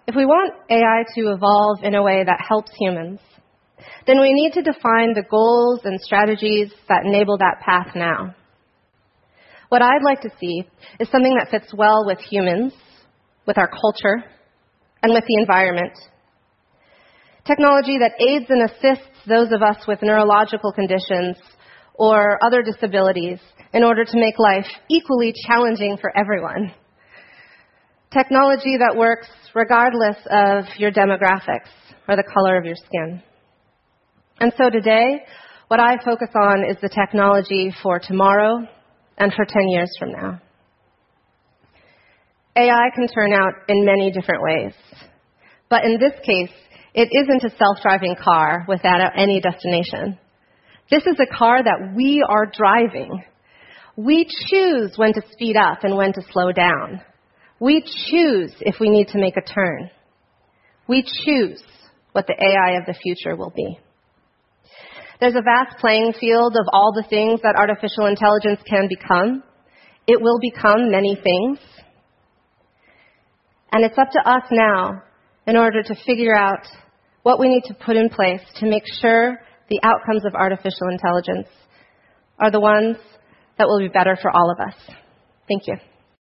If we want AI to evolve in a way that helps humans, then we need to define the goals and strategies that enable that path now. What I'd like to see is something that fits well with humans, with our culture, and with the environment. Technology that aids and assists those of us with neurological conditions or other disabilities in order to make life equally challenging for everyone. Technology that works regardless of your demographics or the color of your skin. And so today, what I focus on is the technology for tomorrow and for 10 years from now. AI can turn out in many different ways. But in this case, it isn't a self-driving car without any destination. This is a car that we are driving. We choose when to speed up and when to slow down. We choose if we need to make a turn. We choose what the AI of the future will be. There's a vast playing field of all the things that artificial intelligence can become. It will become many things. And it's up to us now in order to figure out what we need to put in place to make sure the outcomes of artificial intelligence are the ones that will be better for all of us. Thank you.